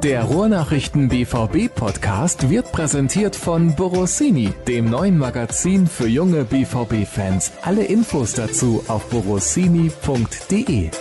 Der Ruhrnachrichten BVB Podcast wird präsentiert von Borossini, dem neuen Magazin für junge BVB-Fans. Alle Infos dazu auf borossini.de.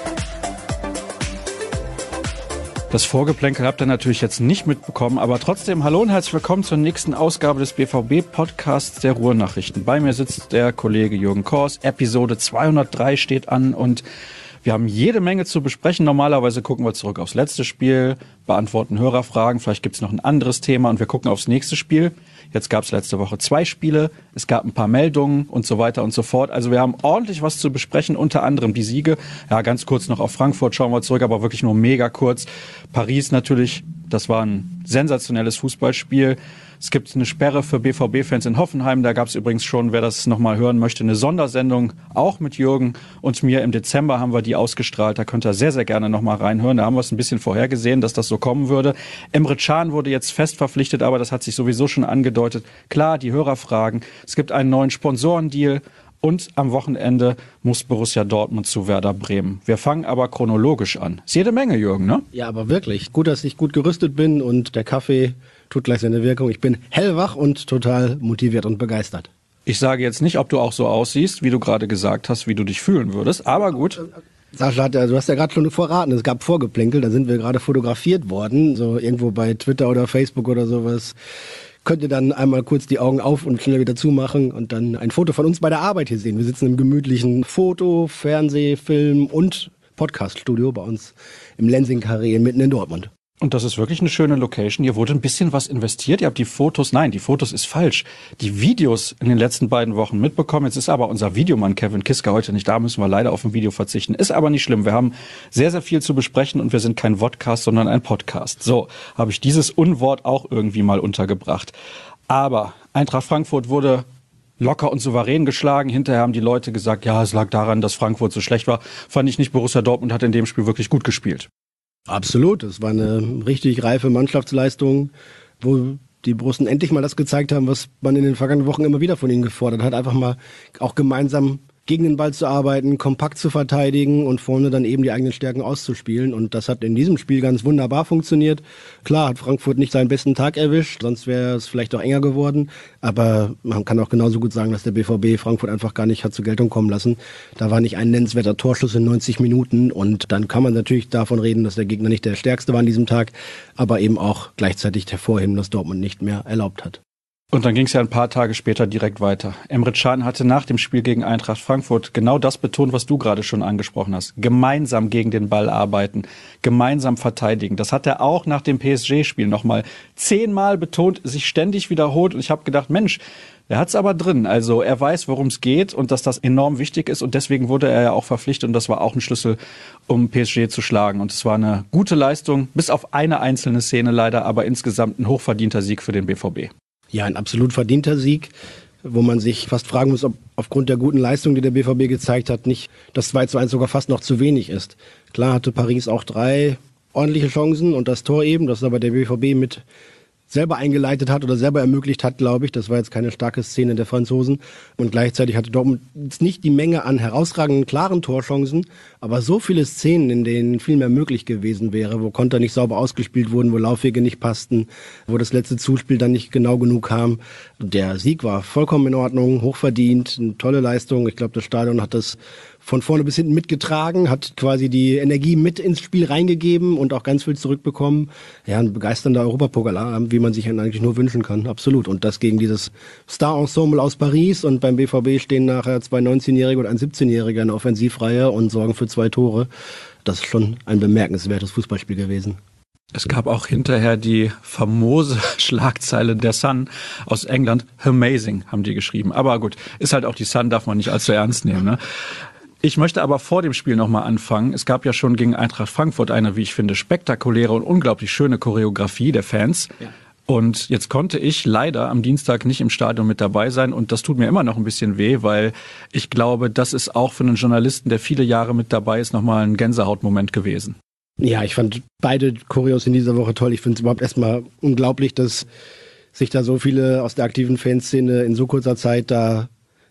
Das Vorgeplänkel habt ihr natürlich jetzt nicht mitbekommen, aber trotzdem hallo und herzlich willkommen zur nächsten Ausgabe des BVB-Podcasts der Ruhrnachrichten. Bei mir sitzt der Kollege Jürgen Kors. Episode 203 steht an und wir haben jede Menge zu besprechen. Normalerweise gucken wir zurück aufs letzte Spiel, beantworten Hörerfragen, vielleicht gibt es noch ein anderes Thema und wir gucken aufs nächste Spiel. Jetzt gab es letzte Woche 2 Spiele, es gab ein paar Meldungen und so weiter und so fort. Also wir haben ordentlich was zu besprechen, unter anderem die Siege. Ja, ganz kurz noch auf Frankfurt schauen wir zurück, aber wirklich nur mega kurz. Paris natürlich, das war ein sensationelles Fußballspiel. Es gibt eine Sperre für BVB-Fans in Hoffenheim. Da gab es übrigens schon, wer das nochmal hören möchte, eine Sondersendung, auch mit Jürgen und mir. Im Dezember haben wir die ausgestrahlt. Da könnt ihr sehr, sehr gerne nochmal reinhören. Da haben wir es ein bisschen vorhergesehen, dass das so kommen würde. Emre Can wurde jetzt fest verpflichtet, aber das hat sich sowieso schon angedeutet. Klar, die Hörerfragen. Es gibt einen neuen Sponsorendeal. Und am Wochenende muss Borussia Dortmund zu Werder Bremen. Wir fangen aber chronologisch an. Ist jede Menge, Jürgen, ne? Ja, aber wirklich. Gut, dass ich gut gerüstet bin und der Kaffee tut gleich seine Wirkung. Ich bin hellwach und total motiviert und begeistert. Ich sage jetzt nicht, ob du auch so aussiehst, wie du gerade gesagt hast, wie du dich fühlen würdest, aber gut. Sascha, du hast ja gerade schon verraten, es gab Vorgeplänkel, da sind wir gerade fotografiert worden, so irgendwo bei Twitter oder Facebook oder sowas. Könnt ihr dann einmal kurz die Augen auf und schnell wieder zumachen und dann ein Foto von uns bei der Arbeit hier sehen. Wir sitzen im gemütlichen Foto-, Fernseh-, Film- und Podcast-Studio bei uns im Lenzing-Karree mitten in Dortmund. Und das ist wirklich eine schöne Location. Hier wurde ein bisschen was investiert. Ihr habt die Fotos ist falsch. Die Videos in den letzten beiden Wochen mitbekommen. Jetzt ist aber unser Videomann Kevin Kiska heute nicht da. Müssen wir leider auf ein Video verzichten. Ist aber nicht schlimm. Wir haben sehr, sehr viel zu besprechen und wir sind kein Vodcast, sondern ein Podcast. So, habe ich dieses Unwort auch irgendwie mal untergebracht. Aber Eintracht Frankfurt wurde locker und souverän geschlagen. Hinterher haben die Leute gesagt, ja, es lag daran, dass Frankfurt so schlecht war. Fand ich nicht. Borussia Dortmund hat in dem Spiel wirklich gut gespielt. Absolut, es war eine richtig reife Mannschaftsleistung, wo die Borussen endlich mal das gezeigt haben, was man in den vergangenen Wochen immer wieder von ihnen gefordert hat, einfach mal auch gemeinsam gegen den Ball zu arbeiten, kompakt zu verteidigen und vorne dann eben die eigenen Stärken auszuspielen. Und das hat in diesem Spiel ganz wunderbar funktioniert. Klar hat Frankfurt nicht seinen besten Tag erwischt, sonst wäre es vielleicht auch enger geworden. Aber man kann auch genauso gut sagen, dass der BVB Frankfurt einfach gar nicht hat zur Geltung kommen lassen. Da war nicht ein nennenswerter Torschuss in 90 Minuten. Und dann kann man natürlich davon reden, dass der Gegner nicht der stärkste war an diesem Tag, aber eben auch gleichzeitig hervorheben, dass Dortmund nicht mehr erlaubt hat. Und dann ging es ja ein paar Tage später direkt weiter. Emre Can hatte nach dem Spiel gegen Eintracht Frankfurt genau das betont, was du gerade schon angesprochen hast. Gemeinsam gegen den Ball arbeiten, gemeinsam verteidigen. Das hat er auch nach dem PSG-Spiel nochmal 10-mal betont, sich ständig wiederholt. Und ich habe gedacht, Mensch, der hat's aber drin. Also er weiß, worum es geht und dass das enorm wichtig ist. Und deswegen wurde er ja auch verpflichtet. Und das war auch ein Schlüssel, um PSG zu schlagen. Und es war eine gute Leistung, bis auf eine einzelne Szene leider, aber insgesamt ein hochverdienter Sieg für den BVB. Ja, ein absolut verdienter Sieg, wo man sich fast fragen muss, ob aufgrund der guten Leistung, die der BVB gezeigt hat, nicht das 2:1 sogar fast noch zu wenig ist. Klar hatte Paris auch 3 ordentliche Chancen und das Tor eben, das aber der BVB mit selber eingeleitet hat oder selber ermöglicht hat, glaube ich. Das war jetzt keine starke Szene der Franzosen. Und gleichzeitig hatte Dortmund jetzt nicht die Menge an herausragenden, klaren Torchancen, aber so viele Szenen, in denen viel mehr möglich gewesen wäre, wo Konter nicht sauber ausgespielt wurden, wo Laufwege nicht passten, wo das letzte Zuspiel dann nicht genau genug kam. Der Sieg war vollkommen in Ordnung, hochverdient, eine tolle Leistung. Ich glaube, das Stadion hat das von vorne bis hinten mitgetragen, hat quasi die Energie mit ins Spiel reingegeben und auch ganz viel zurückbekommen. Ja, ein begeisternder Europapokal, wie man sich eigentlich nur wünschen kann, absolut. Und das gegen dieses Star-Ensemble aus Paris und beim BVB stehen nachher 2 19-Jährige und ein 17-Jähriger in der Offensivreihe und sorgen für 2 Tore. Das ist schon ein bemerkenswertes Fußballspiel gewesen. Es gab auch hinterher die famose Schlagzeile der Sun aus England. Amazing, haben die geschrieben. Aber gut, ist halt auch die Sun, darf man nicht allzu ernst nehmen, ne? Ich möchte aber vor dem Spiel nochmal anfangen. Es gab ja schon gegen Eintracht Frankfurt eine, wie ich finde, spektakuläre und unglaublich schöne Choreografie der Fans. Ja. Und jetzt konnte ich leider am Dienstag nicht im Stadion mit dabei sein und das tut mir immer noch ein bisschen weh, weil ich glaube, das ist auch für einen Journalisten, der viele Jahre mit dabei ist, nochmal ein Gänsehautmoment gewesen. Ja, ich fand beide Choreos in dieser Woche toll. Ich finde es überhaupt erstmal unglaublich, dass sich da so viele aus der aktiven Fanszene in so kurzer Zeit da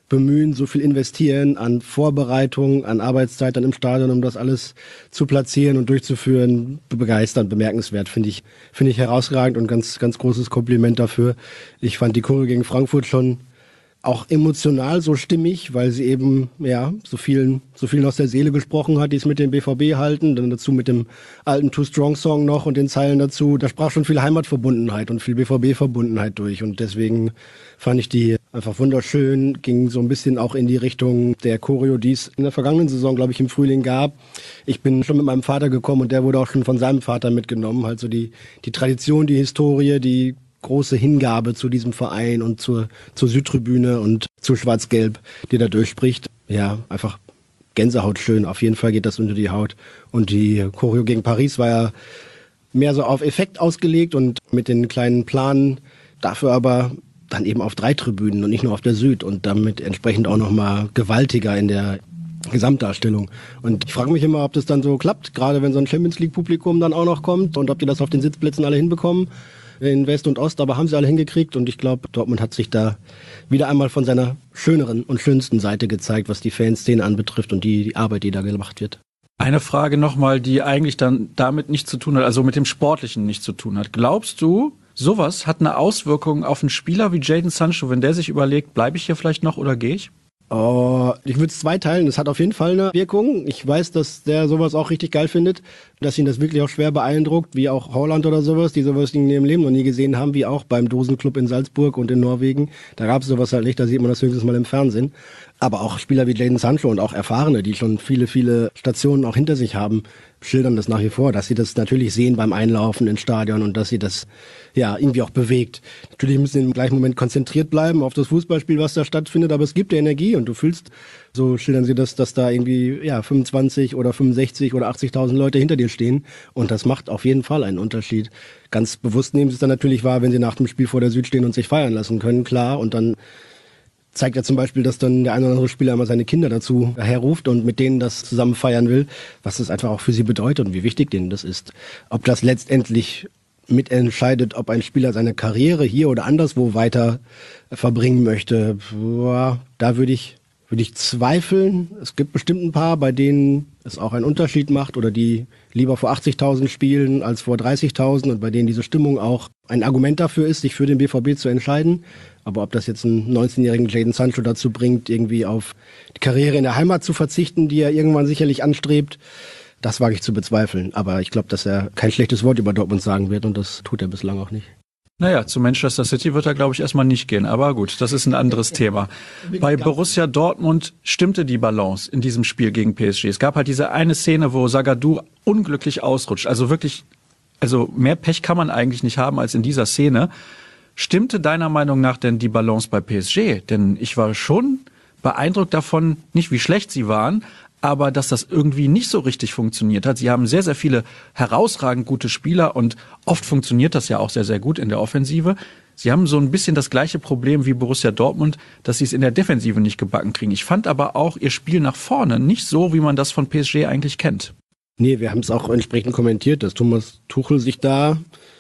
bemühen, so viel investieren an Vorbereitung, an Arbeitszeit dann im Stadion, um das alles zu platzieren und durchzuführen, begeisternd, bemerkenswert, finde ich herausragend und ganz, ganz großes Kompliment dafür. Ich fand die Choreo gegen Frankfurt schon auch emotional so stimmig, weil sie eben so vielen aus der Seele gesprochen hat, die es mit dem BVB halten, dann dazu mit dem alten Too Strong Song noch und den Zeilen dazu. Da sprach schon viel Heimatverbundenheit und viel BVB-Verbundenheit durch und deswegen fand ich die einfach wunderschön, ging so ein bisschen auch in die Richtung der Choreo, die es in der vergangenen Saison, glaube ich, im Frühling gab. Ich bin schon mit meinem Vater gekommen und der wurde auch schon von seinem Vater mitgenommen, halt so die Tradition, die Historie, die große Hingabe zu diesem Verein und zur Südtribüne und zu Schwarz-Gelb, die da durchspricht. Ja, einfach Gänsehaut schön. Auf jeden Fall geht das unter die Haut. Und die Choreo gegen Paris war ja mehr so auf Effekt ausgelegt und mit den kleinen Planen dafür aber dann eben auf 3 Tribünen und nicht nur auf der Süd und damit entsprechend auch nochmal gewaltiger in der Gesamtdarstellung. Und ich frage mich immer, ob das dann so klappt, gerade wenn so ein Champions-League-Publikum dann auch noch kommt und ob die das auf den Sitzplätzen alle hinbekommen. In West und Ost, aber haben sie alle hingekriegt und ich glaube, Dortmund hat sich da wieder einmal von seiner schöneren und schönsten Seite gezeigt, was die Fanszene anbetrifft und die Arbeit, die da gemacht wird. Eine Frage nochmal, die eigentlich dann damit nichts zu tun hat, also mit dem Sportlichen nichts zu tun hat. Glaubst du, sowas hat eine Auswirkung auf einen Spieler wie Jadon Sancho, wenn der sich überlegt, bleibe ich hier vielleicht noch oder gehe ich? Oh, ich würde es zweiteilen. Das hat auf jeden Fall eine Wirkung. Ich weiß, dass der sowas auch richtig geil findet, dass ihn das wirklich auch schwer beeindruckt, wie auch Haaland oder sowas, die sowas in ihrem Leben noch nie gesehen haben, wie auch beim Dosenclub in Salzburg und in Norwegen. Da gab es sowas halt nicht, da sieht man das höchstens mal im Fernsehen. Aber auch Spieler wie Jadon Sancho und auch Erfahrene, die schon viele Stationen auch hinter sich haben, schildern das nach wie vor, dass sie das natürlich sehen beim Einlaufen ins Stadion und dass sie das irgendwie auch bewegt. Natürlich müssen sie im gleichen Moment konzentriert bleiben auf das Fußballspiel, was da stattfindet, aber es gibt dir Energie und du fühlst, so schildern sie das, dass da irgendwie 25 oder 65 oder 80.000 Leute hinter dir stehen und das macht auf jeden Fall einen Unterschied. Ganz bewusst nehmen sie es dann natürlich wahr, wenn sie nach dem Spiel vor der Süd stehen und sich feiern lassen können, klar, und dann zeigt ja zum Beispiel, dass dann der eine oder andere Spieler immer seine Kinder dazu herruft und mit denen das zusammen feiern will, was das einfach auch für sie bedeutet und wie wichtig denen das ist. Ob das letztendlich mitentscheidet, ob ein Spieler seine Karriere hier oder anderswo weiter verbringen möchte, da würde ich zweifeln. Es gibt bestimmt ein paar, bei denen es auch einen Unterschied macht oder die lieber vor 80.000 spielen als vor 30.000 und bei denen diese Stimmung auch ein Argument dafür ist, sich für den BVB zu entscheiden. Aber ob das jetzt einen 19-jährigen Jadon Sancho dazu bringt, irgendwie auf die Karriere in der Heimat zu verzichten, die er irgendwann sicherlich anstrebt, das wage ich zu bezweifeln. Aber ich glaube, dass er kein schlechtes Wort über Dortmund sagen wird und das tut er bislang auch nicht. Naja, zu Manchester City wird er, glaube ich, erstmal nicht gehen. Aber gut, das ist ein anderes Thema. Bei Borussia Dortmund stimmte die Balance in diesem Spiel gegen PSG. Es gab halt diese eine Szene, wo Zagadou unglücklich ausrutscht. Also wirklich, mehr Pech kann man eigentlich nicht haben als in dieser Szene. Stimmte deiner Meinung nach denn die Balance bei PSG? Denn ich war schon beeindruckt davon, nicht wie schlecht sie waren, aber dass das irgendwie nicht so richtig funktioniert hat. Sie haben sehr, sehr viele herausragend gute Spieler und oft funktioniert das ja auch sehr, sehr gut in der Offensive. Sie haben so ein bisschen das gleiche Problem wie Borussia Dortmund, dass sie es in der Defensive nicht gebacken kriegen. Ich fand aber auch ihr Spiel nach vorne nicht so, wie man das von PSG eigentlich kennt. Nee, wir haben es auch entsprechend kommentiert, dass Thomas Tuchel sich da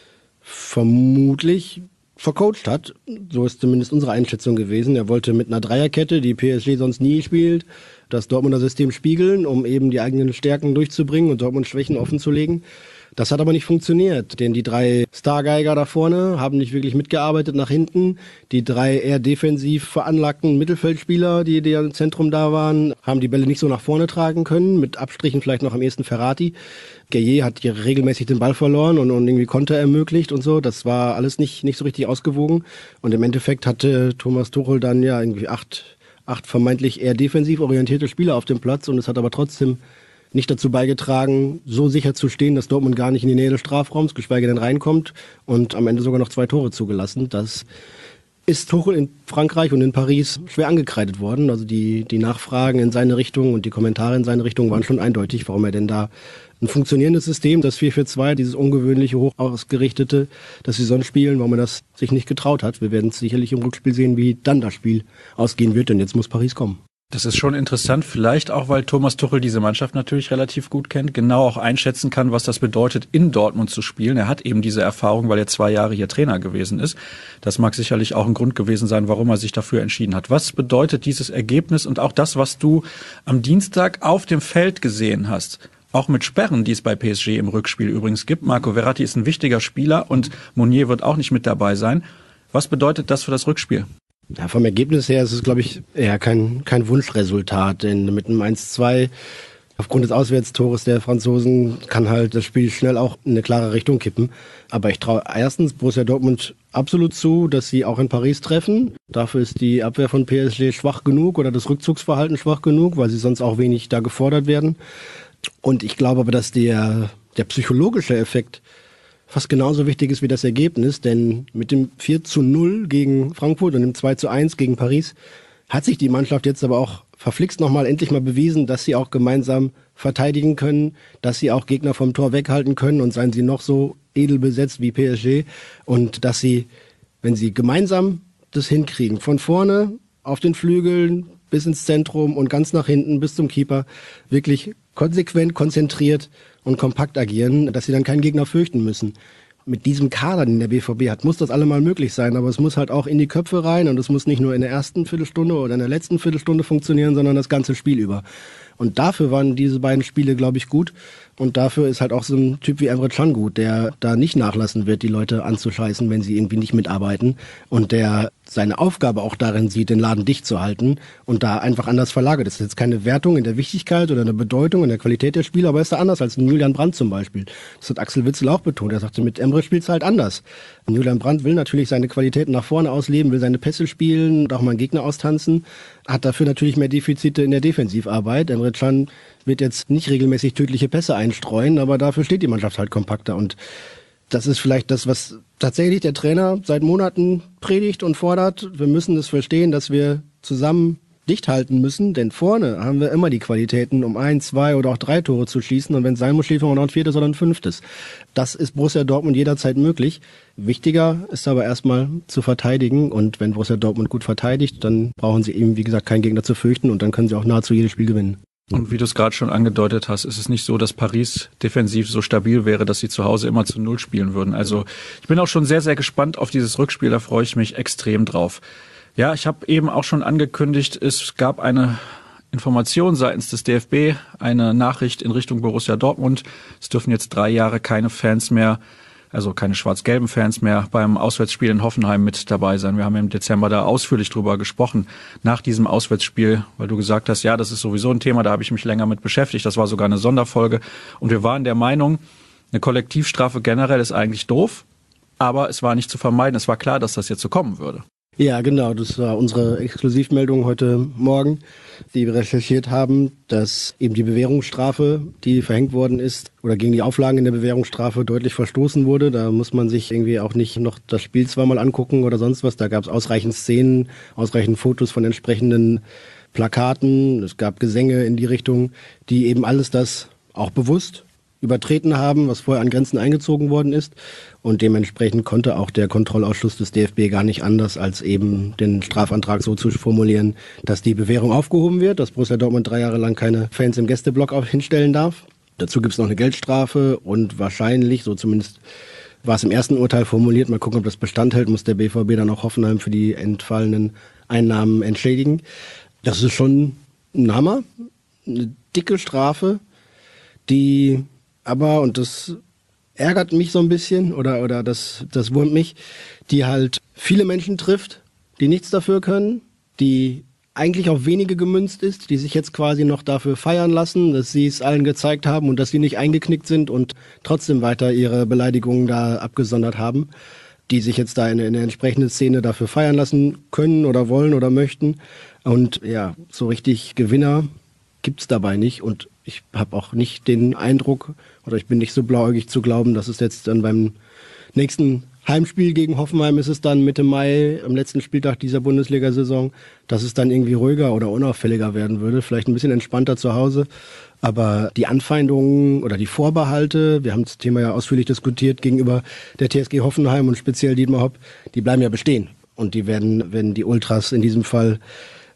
vermutlich vercoacht hat. So ist zumindest unsere Einschätzung gewesen. Er wollte mit einer Dreierkette, die PSG sonst nie spielt, das Dortmunder System spiegeln, um eben die eigenen Stärken durchzubringen und Dortmunds Schwächen offenzulegen. Das hat aber nicht funktioniert, denn die 3 Stargeiger da vorne haben nicht wirklich mitgearbeitet nach hinten. Die 3 eher defensiv veranlagten Mittelfeldspieler, die im Zentrum da waren, haben die Bälle nicht so nach vorne tragen können, mit Abstrichen vielleicht noch am ehesten Ferrati. Gueye hat hier regelmäßig den Ball verloren und irgendwie Konter ermöglicht und so. Das war alles nicht so richtig ausgewogen. Und im Endeffekt hatte Thomas Tuchel dann irgendwie 8 vermeintlich eher defensiv orientierte Spieler auf dem Platz und es hat aber trotzdem nicht dazu beigetragen, so sicher zu stehen, dass Dortmund gar nicht in die Nähe des Strafraums, geschweige denn reinkommt und am Ende sogar noch 2 Tore zugelassen. Das ist Tuchel in Frankreich und in Paris schwer angekreidet worden. Also die Nachfragen in seine Richtung und die Kommentare in seine Richtung waren schon eindeutig, warum er denn da ein funktionierendes System, das 4-4-2, dieses ungewöhnliche, hoch ausgerichtete, das sie sonst spielen, warum er das sich nicht getraut hat. Wir werden sicherlich im Rückspiel sehen, wie dann das Spiel ausgehen wird, denn jetzt muss Paris kommen. Das ist schon interessant, vielleicht auch, weil Thomas Tuchel diese Mannschaft natürlich relativ gut kennt, genau auch einschätzen kann, was das bedeutet, in Dortmund zu spielen. Er hat eben diese Erfahrung, weil er 2 Jahre hier Trainer gewesen ist. Das mag sicherlich auch ein Grund gewesen sein, warum er sich dafür entschieden hat. Was bedeutet dieses Ergebnis und auch das, was du am Dienstag auf dem Feld gesehen hast? Auch mit Sperren, die es bei PSG im Rückspiel übrigens gibt. Marco Verratti ist ein wichtiger Spieler und Meunier wird auch nicht mit dabei sein. Was bedeutet das für das Rückspiel? Ja, vom Ergebnis her ist es, glaube ich, eher kein Wunschresultat, denn mit einem 1-2 aufgrund des Auswärtstores der Franzosen kann halt das Spiel schnell auch in eine klare Richtung kippen. Aber ich traue erstens Borussia Dortmund absolut zu, dass sie auch in Paris treffen. Dafür ist die Abwehr von PSG schwach genug oder das Rückzugsverhalten schwach genug, weil sie sonst auch wenig da gefordert werden. Und ich glaube aber, dass der psychologische Effekt fast genauso wichtig ist wie das Ergebnis, denn mit dem 4-0 gegen Frankfurt und dem 2-1 gegen Paris hat sich die Mannschaft jetzt aber auch verflixt endlich mal bewiesen, dass sie auch gemeinsam verteidigen können, dass sie auch Gegner vom Tor weghalten können und seien sie noch so edel besetzt wie PSG und dass sie, wenn sie gemeinsam das hinkriegen, von vorne auf den Flügeln bis ins Zentrum und ganz nach hinten bis zum Keeper, wirklich konsequent, konzentriert und kompakt agieren, dass sie dann keinen Gegner fürchten müssen. Mit diesem Kader, den der BVB hat, muss das allemal möglich sein, aber es muss halt auch in die Köpfe rein und es muss nicht nur in der ersten Viertelstunde oder in der letzten Viertelstunde funktionieren, sondern das ganze Spiel über. Und dafür waren diese beiden Spiele, glaube ich, gut. Und dafür ist halt auch so ein Typ wie Emre Can gut, der da nicht nachlassen wird, die Leute anzuscheißen, wenn sie irgendwie nicht mitarbeiten. Und der seine Aufgabe auch darin sieht, den Laden dicht zu halten und da einfach anders verlagert. Das ist jetzt keine Wertung in der Wichtigkeit oder in der Bedeutung, in der Qualität der Spieler, aber ist da anders als ein Julian Brandt zum Beispiel. Das hat Axel Witsel auch betont. Er sagte, mit Emre spielt's halt anders. Und Julian Brandt will natürlich seine Qualitäten nach vorne ausleben, will seine Pässe spielen und auch mal einen Gegner austanzen, hat dafür natürlich mehr Defizite in der Defensivarbeit. Emre Can wird jetzt nicht regelmäßig tödliche Pässe einstreuen, aber dafür steht die Mannschaft halt kompakter. Und das ist vielleicht das, was tatsächlich der Trainer seit Monaten predigt und fordert. Wir müssen es verstehen, dass wir zusammen dicht halten müssen, denn vorne haben wir immer die Qualitäten, um 1, 2 oder auch 3 Tore zu schießen. Und wenn es sein muss, schießen wir noch ein 4. oder ein 5. Das ist Borussia Dortmund jederzeit möglich. Wichtiger ist aber erstmal zu verteidigen. Und wenn Borussia Dortmund gut verteidigt, dann brauchen sie eben, wie gesagt, keinen Gegner zu fürchten und dann können sie auch nahezu jedes Spiel gewinnen. Und wie du es gerade schon angedeutet hast, ist es nicht so, dass Paris defensiv so stabil wäre, dass sie zu Hause immer zu 0 spielen würden. Also ich bin auch schon sehr, sehr gespannt auf dieses Rückspiel, da freue ich mich extrem drauf. Ja, ich habe eben auch schon angekündigt, es gab eine Information seitens des DFB, eine Nachricht in Richtung Borussia Dortmund. Es dürfen jetzt 3 Jahre keine Fans mehr, also keine schwarz-gelben Fans mehr beim Auswärtsspiel in Hoffenheim mit dabei sein. Wir haben im Dezember da ausführlich drüber gesprochen, nach diesem Auswärtsspiel, weil du gesagt hast, ja, das ist sowieso ein Thema, da habe ich mich länger mit beschäftigt. Das war sogar eine Sonderfolge. Und wir waren der Meinung, eine Kollektivstrafe generell ist eigentlich doof, aber es war nicht zu vermeiden. Es war klar, dass das jetzt so kommen würde. Ja, genau, das war unsere Exklusivmeldung heute Morgen, die wir recherchiert haben, dass eben die Bewährungsstrafe, die verhängt worden ist, oder gegen die Auflagen in der Bewährungsstrafe deutlich verstoßen wurde. Da muss man sich irgendwie auch nicht noch das Spiel zweimal angucken oder sonst was. Da gab es ausreichend Szenen, ausreichend Fotos von entsprechenden Plakaten. Es gab Gesänge in die Richtung, die eben alles das auch bewusst übertreten haben, was vorher an Grenzen eingezogen worden ist. Und dementsprechend konnte auch der Kontrollausschuss des DFB gar nicht anders, als eben den Strafantrag so zu formulieren, dass die Bewährung aufgehoben wird, dass Borussia Dortmund 3 Jahre lang keine Fans im Gästeblock hinstellen darf. Dazu gibt es noch eine Geldstrafe und wahrscheinlich, so zumindest war es im ersten Urteil formuliert, mal gucken, ob das Bestand hält, muss der BVB dann auch Hoffenheim für die entfallenen Einnahmen entschädigen. Das ist schon ein Hammer, eine dicke Strafe, die aber, und das ärgert mich so ein bisschen oder das wurmt mich, die halt viele Menschen trifft, die nichts dafür können, die eigentlich auf wenige gemünzt ist, die sich jetzt quasi noch dafür feiern lassen, dass sie es allen gezeigt haben und dass sie nicht eingeknickt sind und trotzdem weiter ihre Beleidigungen da abgesondert haben, die sich jetzt da in eine entsprechende Szene dafür feiern lassen können oder wollen oder möchten. Und ja, so richtig Gewinner gibt's dabei nicht und ich habe auch nicht den Eindruck oder ich bin nicht so blauäugig zu glauben, dass es jetzt dann beim nächsten Heimspiel gegen Hoffenheim ist es dann Mitte Mai, am letzten Spieltag dieser Bundesliga-Saison, dass es dann irgendwie ruhiger oder unauffälliger werden würde, vielleicht ein bisschen entspannter zu Hause. Aber die Anfeindungen oder die Vorbehalte, wir haben das Thema ja ausführlich diskutiert gegenüber der TSG Hoffenheim und speziell Dietmar Hopp, die bleiben ja bestehen. Und die werden, wenn die Ultras in diesem Fall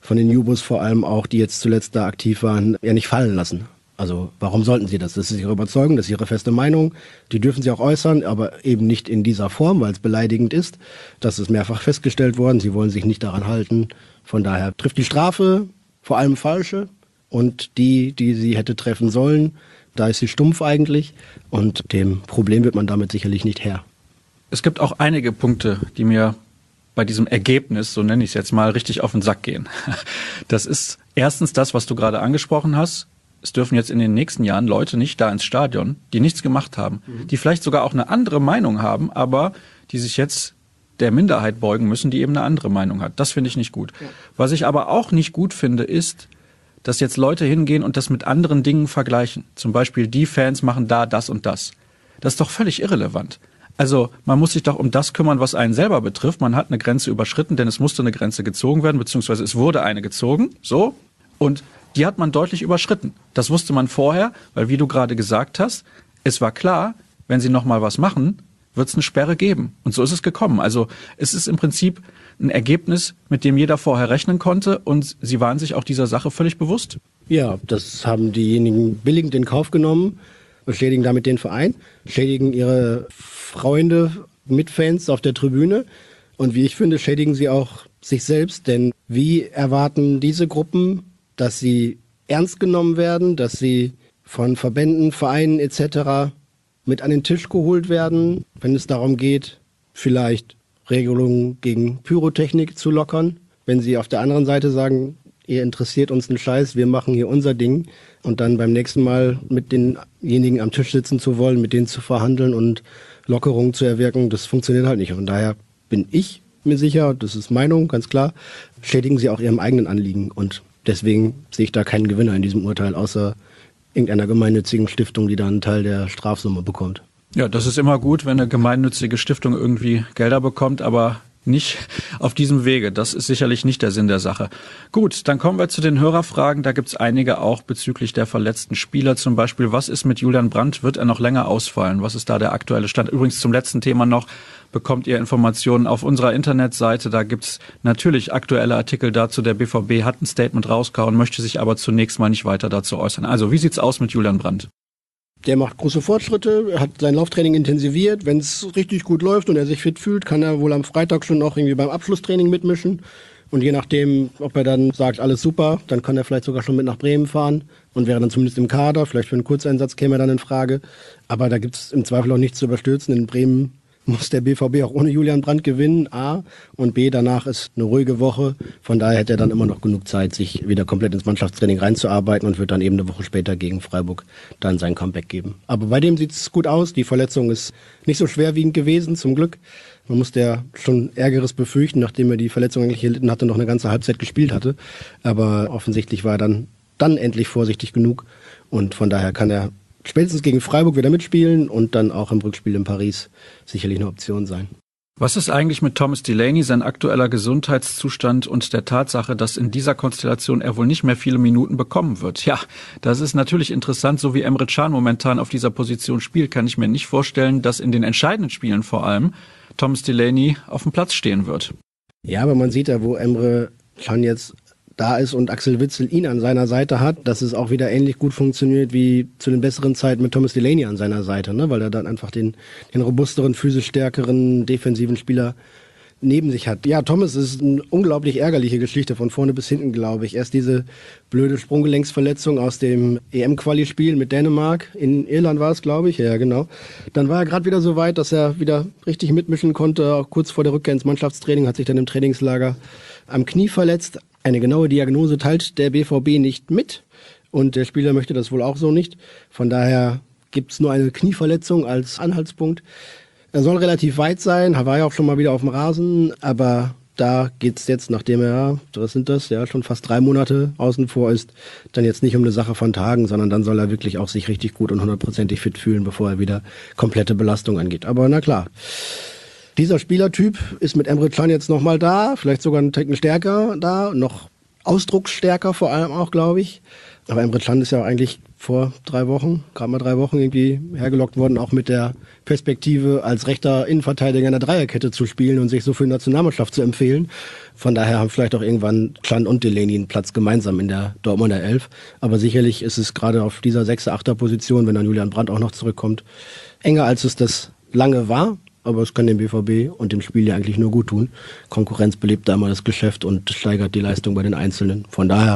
von den Jubos vor allem auch, die jetzt zuletzt da aktiv waren, ja nicht fallen lassen. Also warum sollten sie das? Das ist ihre Überzeugung, das ist ihre feste Meinung. Die dürfen sie auch äußern, aber eben nicht in dieser Form, weil es beleidigend ist. Das ist mehrfach festgestellt worden. Sie wollen sich nicht daran halten. Von daher trifft die Strafe vor allem falsche und die sie hätte treffen sollen, da ist sie stumpf eigentlich und dem Problem wird man damit sicherlich nicht Herr. Es gibt auch einige Punkte, die mir bei diesem Ergebnis, so nenne ich es jetzt mal, richtig auf den Sack gehen. Das ist erstens das, was du gerade angesprochen hast. Es dürfen jetzt in den nächsten Jahren Leute nicht da ins Stadion, die nichts gemacht haben, die vielleicht sogar auch eine andere Meinung haben, aber die sich jetzt der Minderheit beugen müssen, die eben eine andere Meinung hat. Das finde ich nicht gut. Ja. Was ich aber auch nicht gut finde, ist, dass jetzt Leute hingehen und das mit anderen Dingen vergleichen. Zum Beispiel, die Fans machen da das und das. Das ist doch völlig irrelevant. Also man muss sich doch um das kümmern, was einen selber betrifft. Man hat eine Grenze überschritten, denn es musste eine Grenze gezogen werden, beziehungsweise es wurde eine gezogen. So. Und die hat man deutlich überschritten. Das wusste man vorher, weil wie du gerade gesagt hast, es war klar, wenn sie nochmal was machen, wird es eine Sperre geben. Und so ist es gekommen. Also es ist im Prinzip ein Ergebnis, mit dem jeder vorher rechnen konnte und sie waren sich auch dieser Sache völlig bewusst. Ja, das haben diejenigen billigend in Kauf genommen, schädigen damit den Verein, schädigen ihre Freunde, Mitfans auf der Tribüne und wie ich finde, schädigen sie auch sich selbst, denn wie erwarten diese Gruppen, dass sie ernst genommen werden, dass sie von Verbänden, Vereinen etc. mit an den Tisch geholt werden, wenn es darum geht, vielleicht Regelungen gegen Pyrotechnik zu lockern. Wenn sie auf der anderen Seite sagen, ihr interessiert uns einen Scheiß, wir machen hier unser Ding und dann beim nächsten Mal mit denjenigen am Tisch sitzen zu wollen, mit denen zu verhandeln und Lockerungen zu erwirken, das funktioniert halt nicht. Und daher bin ich mir sicher, das ist Meinung, ganz klar, schädigen sie auch ihrem eigenen Anliegen und deswegen sehe ich da keinen Gewinner in diesem Urteil, außer irgendeiner gemeinnützigen Stiftung, die da einen Teil der Strafsumme bekommt. Ja, das ist immer gut, wenn eine gemeinnützige Stiftung irgendwie Gelder bekommt, aber nicht auf diesem Wege. Das ist sicherlich nicht der Sinn der Sache. Gut, dann kommen wir zu den Hörerfragen. Da gibt's einige auch bezüglich der verletzten Spieler. Zum Beispiel, was ist mit Julian Brandt? Wird er noch länger ausfallen? Was ist da der aktuelle Stand? Übrigens zum letzten Thema noch, bekommt ihr Informationen auf unserer Internetseite. Da gibt's natürlich aktuelle Artikel dazu. Der BVB hat ein Statement rausgehauen, möchte sich aber zunächst mal nicht weiter dazu äußern. Also, wie sieht's aus mit Julian Brandt? Der macht große Fortschritte, hat sein Lauftraining intensiviert. Wenn es richtig gut läuft und er sich fit fühlt, kann er wohl am Freitag schon auch irgendwie beim Abschlusstraining mitmischen. Und je nachdem, ob er dann sagt, alles super, dann kann er vielleicht sogar schon mit nach Bremen fahren und wäre dann zumindest im Kader. Vielleicht für einen Kurzeinsatz käme er dann in Frage. Aber da gibt es im Zweifel auch nichts zu überstürzen. In Bremen muss der BVB auch ohne Julian Brandt gewinnen, A. Und B, danach ist eine ruhige Woche. Von daher hätte er dann immer noch genug Zeit, sich wieder komplett ins Mannschaftstraining reinzuarbeiten und wird dann eben eine Woche später gegen Freiburg dann sein Comeback geben. Aber bei dem sieht es gut aus. Die Verletzung ist nicht so schwerwiegend gewesen, zum Glück. Man musste ja schon Ärgeres befürchten, nachdem er die Verletzung eigentlich erlitten hatte, noch eine ganze Halbzeit gespielt hatte. Aber offensichtlich war er dann endlich vorsichtig genug. Und von daher kann er spätestens gegen Freiburg wieder mitspielen und dann auch im Rückspiel in Paris sicherlich eine Option sein. Was ist eigentlich mit Thomas Delaney, sein aktueller Gesundheitszustand und der Tatsache, dass in dieser Konstellation er wohl nicht mehr viele Minuten bekommen wird? Ja, das ist natürlich interessant. So wie Emre Can momentan auf dieser Position spielt, kann ich mir nicht vorstellen, dass in den entscheidenden Spielen vor allem Thomas Delaney auf dem Platz stehen wird. Ja, aber man sieht ja, wo Emre Can jetzt da ist und Axel Witsel ihn an seiner Seite hat, dass es auch wieder ähnlich gut funktioniert wie zu den besseren Zeiten mit Thomas Delaney an seiner Seite, ne? Weil er dann einfach den robusteren, physisch stärkeren, defensiven Spieler neben sich hat. Ja, Thomas ist eine unglaublich ärgerliche Geschichte von vorne bis hinten, glaube ich. Erst diese blöde Sprunggelenksverletzung aus dem EM-Quali-Spiel mit Dänemark. In Irland war es, glaube ich. Ja, genau. Dann war er gerade wieder so weit, dass er wieder richtig mitmischen konnte. Auch kurz vor der Rückkehr ins Mannschaftstraining hat sich dann im Trainingslager am Knie verletzt. Eine genaue Diagnose teilt der BVB nicht mit und der Spieler möchte das wohl auch so nicht. Von daher gibt es nur eine Knieverletzung als Anhaltspunkt. Er soll relativ weit sein, war ja auch schon mal wieder auf dem Rasen, aber da geht's jetzt, nachdem er, was sind das, ja, schon fast 3 Monate außen vor ist, dann jetzt nicht um eine Sache von Tagen, sondern dann soll er wirklich auch sich richtig gut und 100%ig fit fühlen, bevor er wieder komplette Belastung angeht. Aber na klar. Dieser Spielertyp ist mit Emre Can jetzt nochmal da, vielleicht sogar einen Ticken stärker da, noch ausdrucksstärker vor allem auch, glaube ich. Aber Emre Can ist ja auch eigentlich vor 3 Wochen, gerade mal 3 Wochen irgendwie hergelockt worden, auch mit der Perspektive als rechter Innenverteidiger in der Dreierkette zu spielen und sich so für die Nationalmannschaft zu empfehlen. Von daher haben vielleicht auch irgendwann Can und Delaney einen Platz gemeinsam in der Dortmunder Elf. Aber sicherlich ist es gerade auf dieser 6er, 8er Position, wenn dann Julian Brandt auch noch zurückkommt, enger als es das lange war. Aber es kann dem BVB und dem Spiel ja eigentlich nur gut tun. Konkurrenz belebt da immer das Geschäft und steigert die Leistung bei den Einzelnen. Von daher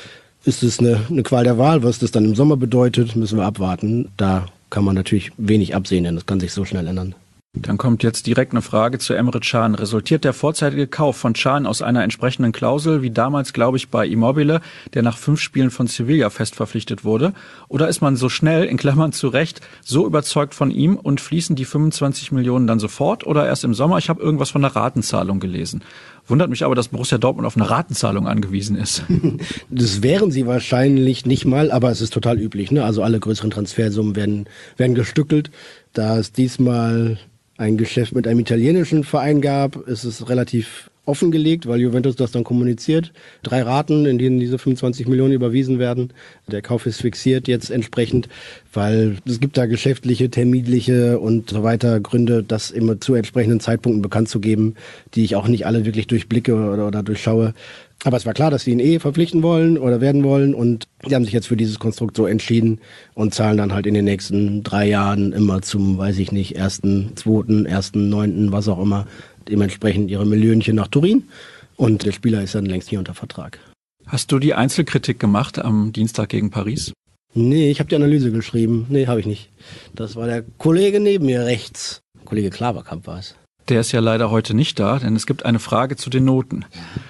ist es eine Qual der Wahl. Was das dann im Sommer bedeutet, müssen wir abwarten. Da kann man natürlich wenig absehen, denn das kann sich so schnell ändern. Dann kommt jetzt direkt eine Frage zu Emre Can. Resultiert der vorzeitige Kauf von Can aus einer entsprechenden Klausel, wie damals, glaube ich, bei Immobile, der nach 5 Spielen von Sevilla fest verpflichtet wurde? Oder ist man so schnell, in Klammern zu Recht, so überzeugt von ihm und fließen die 25 Millionen dann sofort oder erst im Sommer? Ich habe irgendwas von einer Ratenzahlung gelesen. Wundert mich aber, dass Borussia Dortmund auf eine Ratenzahlung angewiesen ist. Das wären sie wahrscheinlich nicht mal, aber es ist total üblich, ne? Also alle größeren Transfersummen werden gestückelt. Da es diesmal ein Geschäft mit einem italienischen Verein gab, ist es relativ offengelegt, weil Juventus das dann kommuniziert. 3 Raten, in denen diese 25 Millionen überwiesen werden. Der Kauf ist fixiert jetzt entsprechend, weil es gibt da geschäftliche, terminliche und so weiter Gründe, das immer zu entsprechenden Zeitpunkten bekannt zu geben, die ich auch nicht alle wirklich durchblicke oder durchschaue. Aber es war klar, dass sie ihn verpflichten wollen oder werden wollen und die haben sich jetzt für dieses Konstrukt so entschieden und zahlen dann halt in den nächsten 3 Jahren immer zum, weiß ich nicht, 1.2., 1.9., was auch immer, dementsprechend ihre Millionchen nach Turin und der Spieler ist dann längst hier unter Vertrag. Hast du die Einzelkritik gemacht am Dienstag gegen Paris? Nee, ich habe die Analyse geschrieben. Nee, habe ich nicht. Das war der Kollege neben mir rechts. Kollege Klaverkamp war es. Der ist ja leider heute nicht da, denn es gibt eine Frage zu den Noten.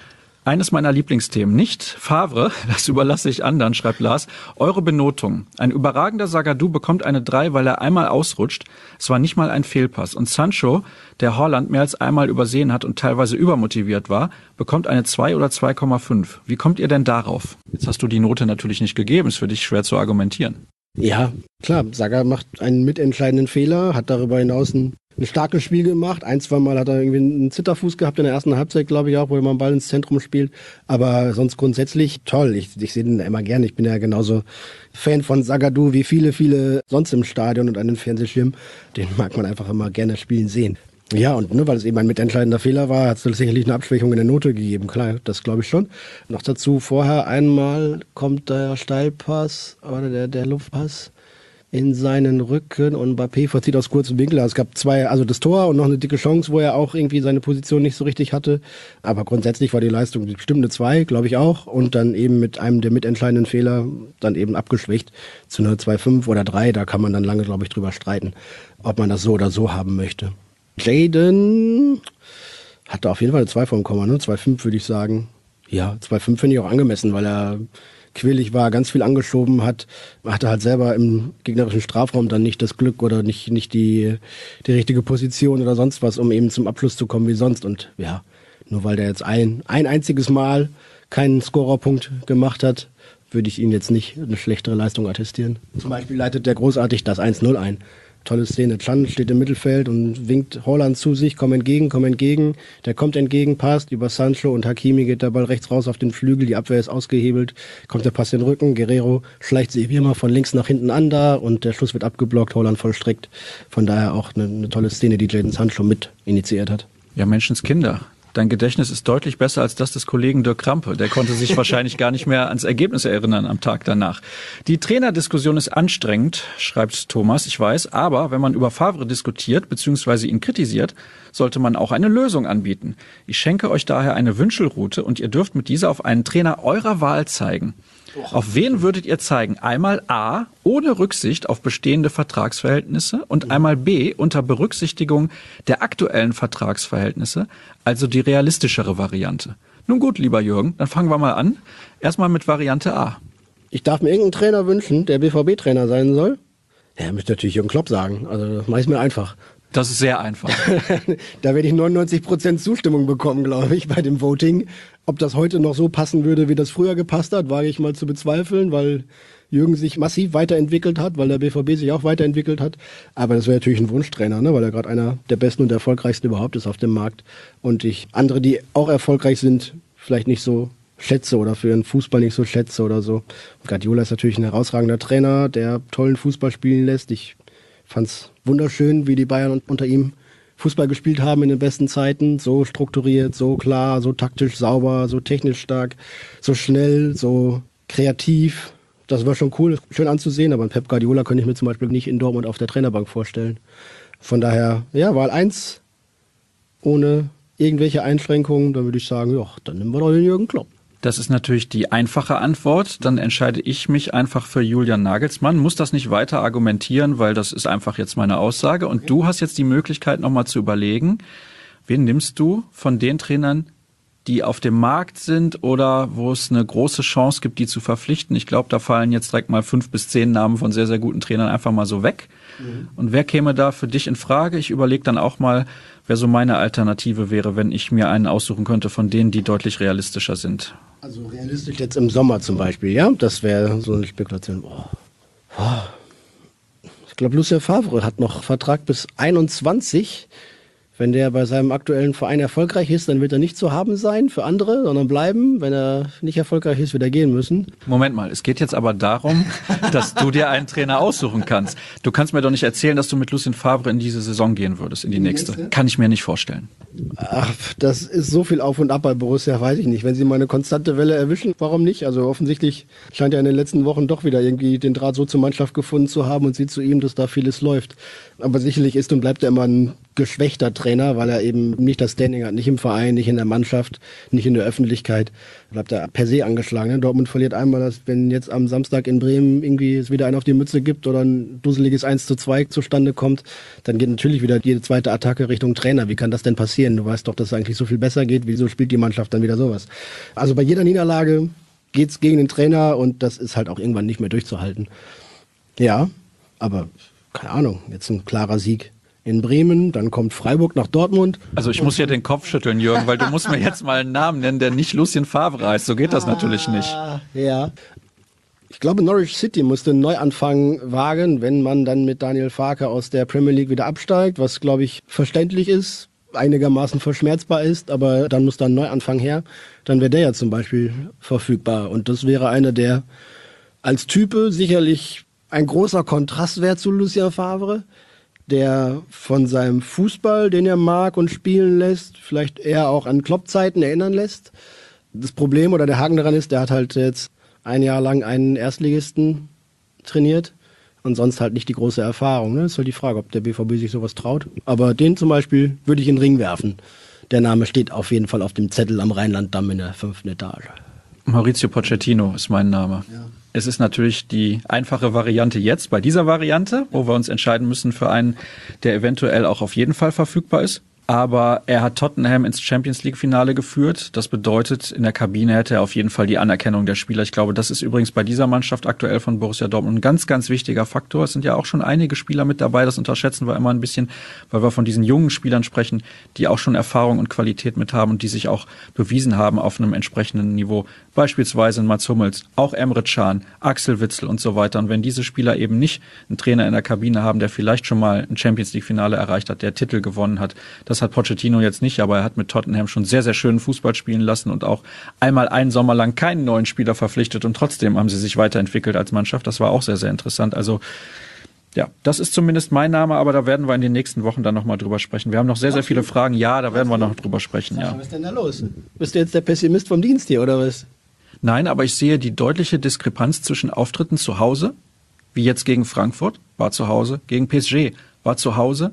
Eines meiner Lieblingsthemen, nicht Favre, das überlasse ich anderen, schreibt Lars. Eure Benotung. Ein überragender Zagadou bekommt eine 3, weil er einmal ausrutscht. Es war nicht mal ein Fehlpass. Und Sancho, der Haaland mehr als einmal übersehen hat und teilweise übermotiviert war, bekommt eine 2 oder 2,5. Wie kommt ihr denn darauf? Jetzt hast du die Note natürlich nicht gegeben, ist für dich schwer zu argumentieren. Ja, klar, Saga macht einen mitentscheidenden Fehler, hat darüber hinaus ein starkes Spiel gemacht. 1-2 Mal hat er irgendwie einen Zitterfuß gehabt in der ersten Halbzeit, glaube ich auch, wo er mal einen Ball ins Zentrum spielt. Aber sonst grundsätzlich toll. Ich sehe den immer gerne. Ich bin ja genauso Fan von Zagadou wie viele sonst im Stadion und an den Fernsehschirmen. Den mag man einfach immer gerne spielen sehen. Ja, und weil es eben ein mitentscheidender Fehler war, hat es sicherlich eine Abschwächung in der Note gegeben. Klar, das glaube ich schon. Noch dazu vorher einmal kommt der Steilpass oder der Luftpass in seinen Rücken und Mbappé verzieht aus kurzem Winkel. Also es gab 2, also das Tor und noch eine dicke Chance, wo er auch irgendwie seine Position nicht so richtig hatte. Aber grundsätzlich war die Leistung bestimmt eine 2, glaube ich auch. Und dann eben mit einem der mitentscheidenden Fehler dann eben abgeschwächt zu einer 2,5 oder 3. Da kann man dann lange, glaube ich, drüber streiten, ob man das so oder so haben möchte. Jadon hatte auf jeden Fall eine 2 vom Komma, ne? 2,5 würde ich sagen. Ja, 2,5 finde ich auch angemessen, weil er quirlig war, ganz viel angeschoben hat, hatte halt selber im gegnerischen Strafraum dann nicht das Glück oder nicht die richtige Position oder sonst was, um eben zum Abschluss zu kommen wie sonst. Und ja, nur weil der jetzt ein einziges Mal keinen Scorerpunkt gemacht hat, würde ich ihm jetzt nicht eine schlechtere Leistung attestieren. Zum Beispiel leitet der großartig das 1-0 ein. Tolle Szene. Can steht im Mittelfeld und winkt Haaland zu sich, komm entgegen. Der kommt entgegen, passt über Sancho und Hakimi geht der Ball rechts raus auf den Flügel, die Abwehr ist ausgehebelt, kommt der Pass in den Rücken, Guerrero schleicht sich wie immer von links nach hinten an da und der Schuss wird abgeblockt, Haaland vollstreckt. Von daher auch eine tolle Szene, die Jadon Sancho mit initiiert hat. Ja, Menschenskinder. Dein Gedächtnis ist deutlich besser als das des Kollegen Dirk Krampe. Der konnte sich wahrscheinlich gar nicht mehr ans Ergebnis erinnern am Tag danach. Die Trainerdiskussion ist anstrengend, schreibt Thomas, ich weiß, aber wenn man über Favre diskutiert bzw. ihn kritisiert, sollte man auch eine Lösung anbieten. Ich schenke euch daher eine Wünschelroute und ihr dürft mit dieser auf einen Trainer eurer Wahl zeigen. Auf wen würdet ihr zeigen? Einmal A, ohne Rücksicht auf bestehende Vertragsverhältnisse und einmal B, unter Berücksichtigung der aktuellen Vertragsverhältnisse, also die realistischere Variante. Nun gut, lieber Jürgen, dann fangen wir mal an. Erstmal mit Variante A. Ich darf mir irgendeinen Trainer wünschen, der BVB-Trainer sein soll. Ja, müsste natürlich Jürgen Klopp sagen. Also das mache ich mir einfach. Das ist sehr einfach. Da werde ich 99% Zustimmung bekommen, glaube ich, bei dem Voting. Ob das heute noch so passen würde, wie das früher gepasst hat, wage ich mal zu bezweifeln, weil Jürgen sich massiv weiterentwickelt hat, weil der BVB sich auch weiterentwickelt hat. Aber das wäre natürlich ein Wunschtrainer, ne? Weil er gerade einer der besten und erfolgreichsten überhaupt ist auf dem Markt. Und ich andere, die auch erfolgreich sind, vielleicht nicht so schätze oder für den Fußball nicht so schätze oder so. Guardiola ist natürlich ein herausragender Trainer, der tollen Fußball spielen lässt. Ich fand's wunderschön, wie die Bayern unter ihm Fußball gespielt haben in den besten Zeiten. So strukturiert, so klar, so taktisch sauber, so technisch stark, so schnell, so kreativ. Das war schon cool, schön anzusehen, aber einen Pep Guardiola könnte ich mir zum Beispiel nicht in Dortmund auf der Trainerbank vorstellen. Von daher, ja, Wahl 1 ohne irgendwelche Einschränkungen, dann würde ich sagen, ja, dann nehmen wir doch den Jürgen Klopp. Das ist natürlich die einfache Antwort. Dann entscheide ich mich einfach für Julian Nagelsmann. Muss das nicht weiter argumentieren, weil das ist einfach jetzt meine Aussage. Und du hast jetzt die Möglichkeit, nochmal zu überlegen, wen nimmst du von den Trainern, die auf dem Markt sind oder wo es eine große Chance gibt, die zu verpflichten. Ich glaube, da fallen jetzt direkt mal 5 bis 10 Namen von sehr, sehr guten Trainern einfach mal so weg. Und wer käme da für dich in Frage? Ich überlege dann auch mal, wer so meine Alternative wäre, wenn ich mir einen aussuchen könnte von denen, die deutlich realistischer sind. Also realistisch jetzt im Sommer zum Beispiel, ja? Das wäre so eine Spekulation. Ich glaube, Lucien Favre hat noch Vertrag bis 21. Wenn der bei seinem aktuellen Verein erfolgreich ist, dann wird er nicht zu haben sein für andere, sondern bleiben. Wenn er nicht erfolgreich ist, wird er gehen müssen. Moment mal, es geht jetzt aber darum, dass du dir einen Trainer aussuchen kannst. Du kannst mir doch nicht erzählen, dass du mit Lucien Favre in diese Saison gehen würdest, in die nächste. Kann ich mir nicht vorstellen. Ach, das ist so viel auf und ab bei Borussia, weiß ich nicht. Wenn sie mal eine konstante Welle erwischen, warum nicht? Also offensichtlich scheint er in den letzten Wochen doch wieder irgendwie den Draht so zur Mannschaft gefunden zu haben und sieht zu ihm, dass da vieles läuft. Aber sicherlich ist und bleibt er immer ein geschwächter Trainer, weil er eben nicht das Standing hat, nicht im Verein, nicht in der Mannschaft, nicht in der Öffentlichkeit. Bleibt er per se angeschlagen. Dortmund verliert einmal, dass wenn jetzt am Samstag in Bremen irgendwie es wieder einen auf die Mütze gibt oder ein dusseliges 1:2 zustande kommt, dann geht natürlich wieder jede zweite Attacke Richtung Trainer. Wie kann das denn passieren? Du weißt doch, dass es eigentlich so viel besser geht. Wieso spielt die Mannschaft dann wieder sowas? Also bei jeder Niederlage geht's gegen den Trainer und das ist halt auch irgendwann nicht mehr durchzuhalten. Ja, aber keine Ahnung, jetzt ein klarer Sieg in Bremen, dann kommt Freiburg nach Dortmund. Also ich muss ja den Kopf schütteln, Jürgen, weil du musst mir jetzt mal einen Namen nennen, der nicht Lucien Favre heißt. So geht das natürlich nicht. Ja. Ich glaube, Norwich City musste einen Neuanfang wagen, wenn man dann mit Daniel Farke aus der Premier League wieder absteigt, was, glaube ich, verständlich ist, einigermaßen verschmerzbar ist, aber dann muss da ein Neuanfang her. Dann wäre der ja zum Beispiel verfügbar. Und das wäre einer, der als Type sicherlich ein großer Kontrast wäre zu Lucien Favre, der von seinem Fußball, den er mag und spielen lässt, vielleicht eher auch an Klopp-Zeiten erinnern lässt. Das Problem oder der Haken daran ist, der hat halt jetzt ein Jahr lang einen Erstligisten trainiert und sonst halt nicht die große Erfahrung. Ne? Das ist halt die Frage, ob der BVB sich sowas traut. Aber den zum Beispiel würde ich in den Ring werfen. Der Name steht auf jeden Fall auf dem Zettel am Rheinlanddamm in der 5. Etage. Maurizio Pochettino ist mein Name. Ja. Es ist natürlich die einfache Variante jetzt bei dieser Variante, wo wir uns entscheiden müssen für einen, der eventuell auch auf jeden Fall verfügbar ist. Aber er hat Tottenham ins Champions-League-Finale geführt. Das bedeutet, in der Kabine hätte er auf jeden Fall die Anerkennung der Spieler. Ich glaube, das ist übrigens bei dieser Mannschaft aktuell von Borussia Dortmund ein ganz, ganz wichtiger Faktor. Es sind ja auch schon einige Spieler mit dabei. Das unterschätzen wir immer ein bisschen, weil wir von diesen jungen Spielern sprechen, die auch schon Erfahrung und Qualität mit haben und die sich auch bewiesen haben auf einem entsprechenden Niveau. Beispielsweise Mats Hummels, auch Emre Can, Axel Witsel und so weiter. Und wenn diese Spieler eben nicht einen Trainer in der Kabine haben, der vielleicht schon mal ein Champions-League-Finale erreicht hat, der Titel gewonnen hat, das hat Pochettino jetzt nicht, aber er hat mit Tottenham schon sehr, sehr schönen Fußball spielen lassen und auch einmal einen Sommer lang keinen neuen Spieler verpflichtet und trotzdem haben sie sich weiterentwickelt als Mannschaft. Das war auch sehr, sehr interessant. Also ja, das ist zumindest mein Name, aber da werden wir in den nächsten Wochen dann nochmal drüber sprechen. Wir haben noch sehr, sehr viele Fragen. Ja, da werden wir noch drüber sprechen. Ja. Was ist denn da los? Bist du jetzt der Pessimist vom Dienst hier, oder was? Nein, aber ich sehe die deutliche Diskrepanz zwischen Auftritten zu Hause, wie jetzt gegen Frankfurt, war zu Hause, gegen PSG, war zu Hause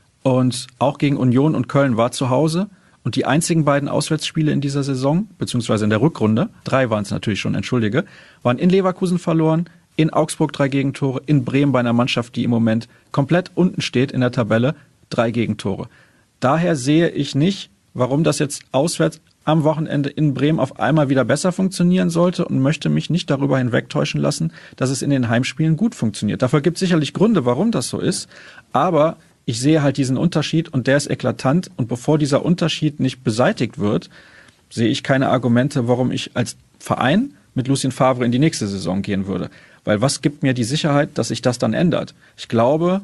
und auch gegen Union und Köln war zu Hause. Und die einzigen beiden Auswärtsspiele in dieser Saison, beziehungsweise in der Rückrunde, 3 waren es natürlich schon, entschuldige, waren in Leverkusen verloren, in Augsburg 3 Gegentore, in Bremen bei einer Mannschaft, die im Moment komplett unten steht in der Tabelle, 3 Gegentore. Daher sehe ich nicht, warum das jetzt auswärts am Wochenende in Bremen auf einmal wieder besser funktionieren sollte und möchte mich nicht darüber hinwegtäuschen lassen, dass es in den Heimspielen gut funktioniert. Dafür gibt es sicherlich Gründe, warum das so ist, aber ich sehe halt diesen Unterschied und der ist eklatant und bevor dieser Unterschied nicht beseitigt wird, sehe ich keine Argumente, warum ich als Verein mit Lucien Favre in die nächste Saison gehen würde. Weil was gibt mir die Sicherheit, dass sich das dann ändert? Ich glaube,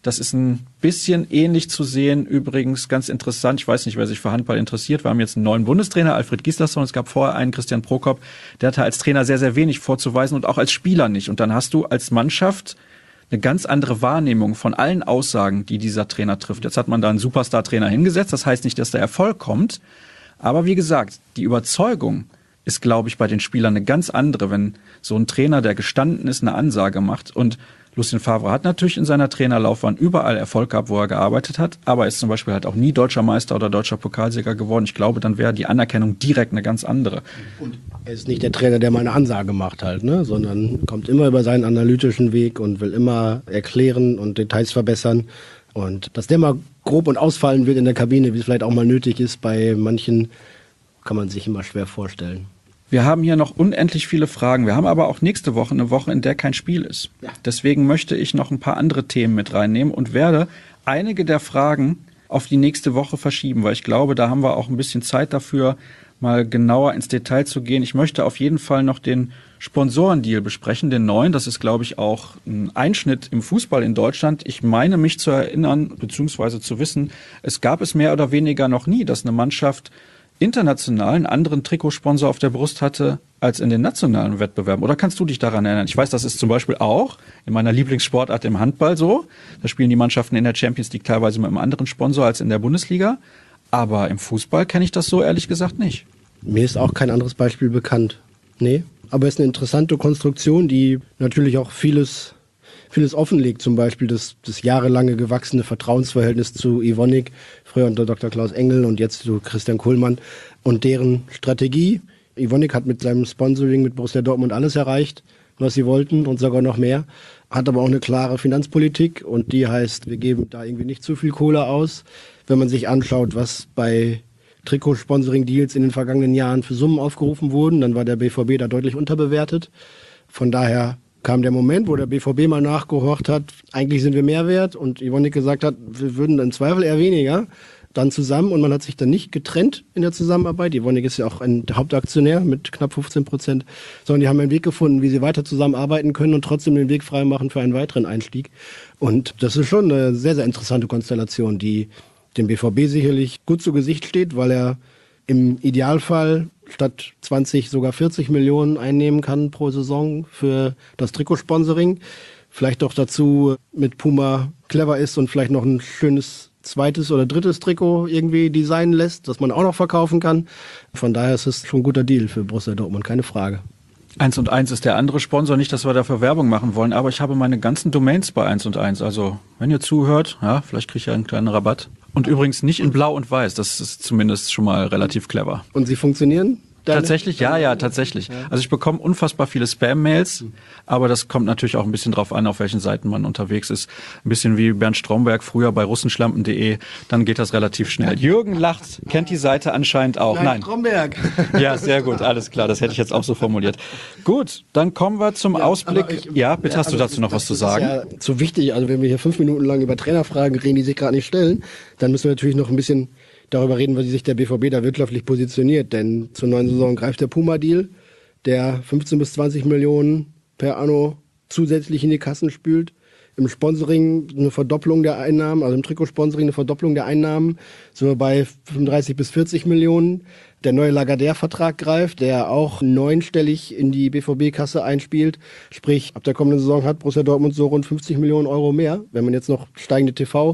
Das ist ein bisschen ähnlich zu sehen, übrigens ganz interessant. Ich weiß nicht, wer sich für Handball interessiert. Wir haben jetzt einen neuen Bundestrainer, Alfred Gislason. Es gab vorher einen, Christian Prokop. Der hatte als Trainer sehr, sehr wenig vorzuweisen und auch als Spieler nicht. Und dann hast du als Mannschaft eine ganz andere Wahrnehmung von allen Aussagen, die dieser Trainer trifft. Jetzt hat man da einen Superstar-Trainer hingesetzt. Das heißt nicht, dass der Erfolg kommt. Aber wie gesagt, die Überzeugung ist, glaube ich, bei den Spielern eine ganz andere, wenn so ein Trainer, der gestanden ist, eine Ansage macht. Und Lucien Favre hat natürlich in seiner Trainerlaufbahn überall Erfolg gehabt, wo er gearbeitet hat, aber er ist zum Beispiel halt auch nie deutscher Meister oder deutscher Pokalsieger geworden. Ich glaube, dann wäre die Anerkennung direkt eine ganz andere. Und er ist nicht der Trainer, der mal eine Ansage macht halt, ne? Sondern kommt immer über seinen analytischen Weg und will immer erklären und Details verbessern. Und dass der mal grob und ausfallen wird in der Kabine, wie es vielleicht auch mal nötig ist bei manchen, kann man sich immer schwer vorstellen. Wir haben hier noch unendlich viele Fragen. Wir haben aber auch nächste Woche eine Woche, in der kein Spiel ist. Ja. Deswegen möchte ich noch ein paar andere Themen mit reinnehmen und werde einige der Fragen auf die nächste Woche verschieben, weil ich glaube, da haben wir auch ein bisschen Zeit dafür, mal genauer ins Detail zu gehen. Ich möchte auf jeden Fall noch den Sponsorendeal besprechen, den neuen. Das ist, glaube ich, auch ein Einschnitt im Fußball in Deutschland. Ich meine mich zu erinnern, beziehungsweise zu wissen, es gab es mehr oder weniger noch nie, dass eine Mannschaft international einen anderen Trikotsponsor auf der Brust hatte als in den nationalen Wettbewerben. Oder kannst du dich daran erinnern? Ich weiß, das ist zum Beispiel auch in meiner Lieblingssportart im Handball so. Da spielen die Mannschaften in der Champions League teilweise mit einem anderen Sponsor als in der Bundesliga. Aber im Fußball kenne ich das so ehrlich gesagt nicht. Mir ist auch kein anderes Beispiel bekannt. Nee, aber es ist eine interessante Konstruktion, die natürlich auch vieles offenlegt, zum Beispiel das jahrelange gewachsene Vertrauensverhältnis zu Evonik, früher unter Dr. Klaus Engel und jetzt zu Christian Kuhlmann und deren Strategie. Evonik hat mit seinem Sponsoring mit Borussia Dortmund alles erreicht, was sie wollten und sogar noch mehr, hat aber auch eine klare Finanzpolitik und die heißt, wir geben da irgendwie nicht zu viel Kohle aus. Wenn man sich anschaut, was bei Trikotsponsoring-Deals in den vergangenen Jahren für Summen aufgerufen wurden, dann war der BVB da deutlich unterbewertet. Von daher kam der Moment, wo der BVB mal nachgehorcht hat, eigentlich sind wir mehr wert und Evonik gesagt hat, wir würden im Zweifel eher weniger, dann zusammen und man hat sich dann nicht getrennt in der Zusammenarbeit. Evonik ist ja auch ein Hauptaktionär mit knapp 15%, sondern die haben einen Weg gefunden, wie sie weiter zusammenarbeiten können und trotzdem den Weg frei machen für einen weiteren Einstieg. Und das ist schon eine sehr, sehr interessante Konstellation, die dem BVB sicherlich gut zu Gesicht steht, weil er im Idealfall statt 20 sogar 40 Millionen einnehmen kann pro Saison für das Trikotsponsoring. Vielleicht doch dazu mit Puma clever ist und vielleicht noch ein schönes zweites oder drittes Trikot irgendwie designen lässt, das man auch noch verkaufen kann. Von daher ist es schon ein guter Deal für Borussia Dortmund, keine Frage. 1&1 ist der andere Sponsor, nicht, dass wir dafür Werbung machen wollen, aber ich habe meine ganzen Domains bei 1&1. Also, wenn ihr zuhört, ja, vielleicht kriege ich ja einen kleinen Rabatt. Und übrigens nicht in Blau und Weiß, das ist zumindest schon mal relativ clever. Und sie funktionieren? Tatsächlich, ja, tatsächlich. Also ich bekomme unfassbar viele Spam-Mails, aber das kommt natürlich auch ein bisschen drauf an, auf welchen Seiten man unterwegs ist. Ein bisschen wie Bernd Stromberg früher bei russenschlampen.de, dann geht das relativ schnell. Jürgen lacht, kennt die Seite anscheinend auch. Nein. Stromberg. Ja, sehr gut, alles klar, das hätte ich jetzt auch so formuliert. Gut, dann kommen wir zum Ausblick. Hast du dazu noch was zu sagen? Das ist ja zu wichtig, also wenn wir hier 5 Minuten lang über Trainerfragen reden, die sich gerade nicht stellen, dann müssen wir natürlich noch ein bisschen darüber reden, wie sich der BVB da wirtschaftlich positioniert. Denn zur neuen Saison greift der Puma-Deal, der 15 bis 20 Millionen per Anno zusätzlich in die Kassen spült. Im Sponsoring eine Verdopplung der Einnahmen, also im Trikotsponsoring eine Verdopplung der Einnahmen, sind wir bei 35 bis 40 Millionen. Der neue Lagardère-Vertrag greift, der auch neunstellig in die BVB-Kasse einspielt. Sprich, ab der kommenden Saison hat Borussia Dortmund so rund 50 Millionen Euro mehr. Wenn man jetzt noch steigende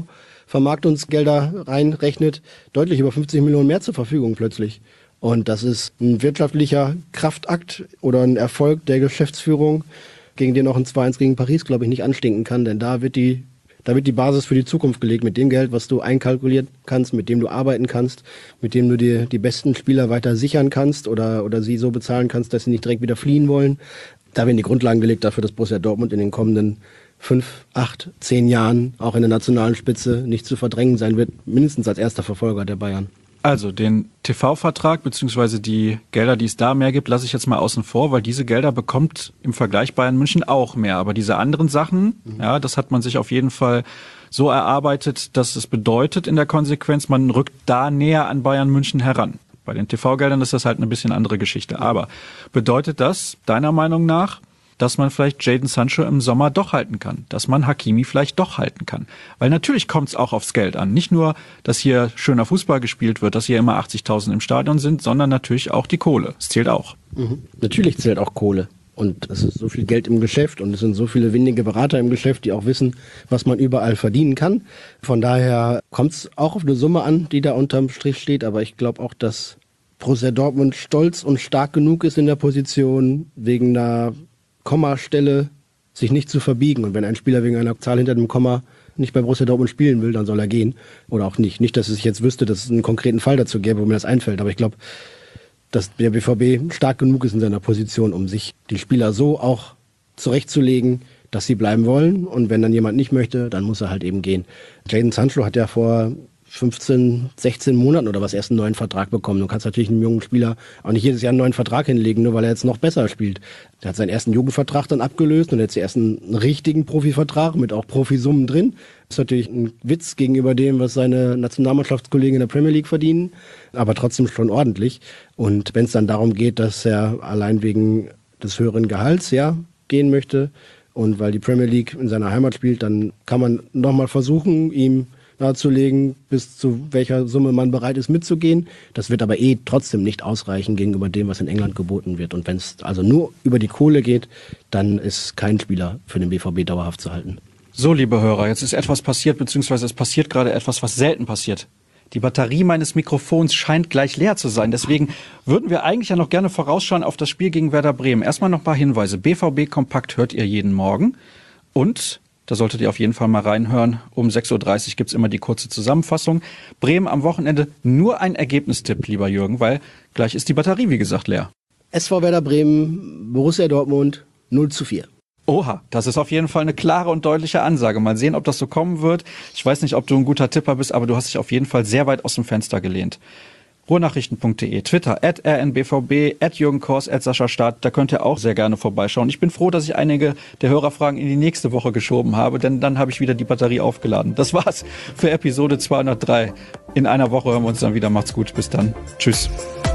Vermarktungsgelder reinrechnet, deutlich über 50 Millionen mehr zur Verfügung plötzlich. Und das ist ein wirtschaftlicher Kraftakt oder ein Erfolg der Geschäftsführung, gegen den auch ein 2-1 gegen Paris, glaube ich, nicht anstinken kann. Denn da wird die Basis für die Zukunft gelegt mit dem Geld, was du einkalkulieren kannst, mit dem du arbeiten kannst, mit dem du dir die besten Spieler weiter sichern kannst oder sie so bezahlen kannst, dass sie nicht direkt wieder fliehen wollen. Da werden die Grundlagen gelegt dafür, dass Borussia Dortmund in den kommenden 5, 8, 10 Jahren auch in der nationalen Spitze nicht zu verdrängen sein wird, mindestens als erster Verfolger der Bayern. Also den TV-Vertrag bzw. die Gelder, die es da mehr gibt, lasse ich jetzt mal außen vor, weil diese Gelder bekommt im Vergleich Bayern München auch mehr. Aber diese anderen Sachen, ja, das hat man sich auf jeden Fall so erarbeitet, dass es bedeutet in der Konsequenz, man rückt da näher an Bayern München heran. Bei den TV-Geldern ist das halt eine bisschen andere Geschichte. Aber bedeutet das deiner Meinung nach, dass man vielleicht Jadon Sancho im Sommer doch halten kann, dass man Hakimi vielleicht doch halten kann. Weil natürlich kommt es auch aufs Geld an. Nicht nur, dass hier schöner Fußball gespielt wird, dass hier immer 80.000 im Stadion sind, sondern natürlich auch die Kohle. Es zählt auch. Natürlich zählt auch Kohle. Und es ist so viel Geld im Geschäft und es sind so viele windige Berater im Geschäft, die auch wissen, was man überall verdienen kann. Von daher kommt es auch auf eine Summe an, die da unterm Strich steht. Aber ich glaube auch, dass Borussia Dortmund stolz und stark genug ist in der Position, wegen einer Kommastelle sich nicht zu verbiegen. Und wenn ein Spieler wegen einer Zahl hinter dem Komma nicht bei Borussia Dortmund spielen will, dann soll er gehen. Oder auch nicht. Nicht, dass ich jetzt wüsste, dass es einen konkreten Fall dazu gäbe, wo mir das einfällt. Aber ich glaube, dass der BVB stark genug ist in seiner Position, um sich die Spieler so auch zurechtzulegen, dass sie bleiben wollen. Und wenn dann jemand nicht möchte, dann muss er halt eben gehen. Jadon Sancho hat ja vor 15, 16 Monaten oder was erst einen neuen Vertrag bekommen. Du kannst natürlich einem jungen Spieler auch nicht jedes Jahr einen neuen Vertrag hinlegen, nur weil er jetzt noch besser spielt. Der hat seinen ersten Jugendvertrag dann abgelöst und jetzt erst einen richtigen Profivertrag mit auch Profisummen drin. Das ist natürlich ein Witz gegenüber dem, was seine Nationalmannschaftskollegen in der Premier League verdienen, aber trotzdem schon ordentlich. Und wenn es dann darum geht, dass er allein wegen des höheren Gehalts gehen möchte und weil die Premier League in seiner Heimat spielt, dann kann man nochmal versuchen, ihm nahezulegen, bis zu welcher Summe man bereit ist mitzugehen. Das wird aber trotzdem nicht ausreichen gegenüber dem, was in England geboten wird. Und wenn es also nur über die Kohle geht, dann ist kein Spieler für den BVB dauerhaft zu halten. So, liebe Hörer, jetzt ist etwas passiert, beziehungsweise es passiert gerade etwas, was selten passiert. Die Batterie meines Mikrofons scheint gleich leer zu sein. Deswegen würden wir eigentlich ja noch gerne vorausschauen auf das Spiel gegen Werder Bremen. Erstmal noch ein paar Hinweise. BVB Kompakt hört ihr jeden Morgen. Und da solltet ihr auf jeden Fall mal reinhören. Um 6.30 Uhr gibt's immer die kurze Zusammenfassung. Bremen am Wochenende nur ein Ergebnistipp, lieber Jürgen, weil gleich ist die Batterie, wie gesagt, leer. SV Werder Bremen, Borussia Dortmund 0:4. Oha, das ist auf jeden Fall eine klare und deutliche Ansage. Mal sehen, ob das so kommen wird. Ich weiß nicht, ob du ein guter Tipper bist, aber du hast dich auf jeden Fall sehr weit aus dem Fenster gelehnt. Ruhrnachrichten.de, Twitter, @rnbvb, @Jürgen Kors, @Sascha Staat, da könnt ihr auch sehr gerne vorbeischauen. Ich bin froh, dass ich einige der Hörerfragen in die nächste Woche geschoben habe, denn dann habe ich wieder die Batterie aufgeladen. Das war's für Episode 203. In einer Woche hören wir uns dann wieder. Macht's gut, bis dann. Tschüss.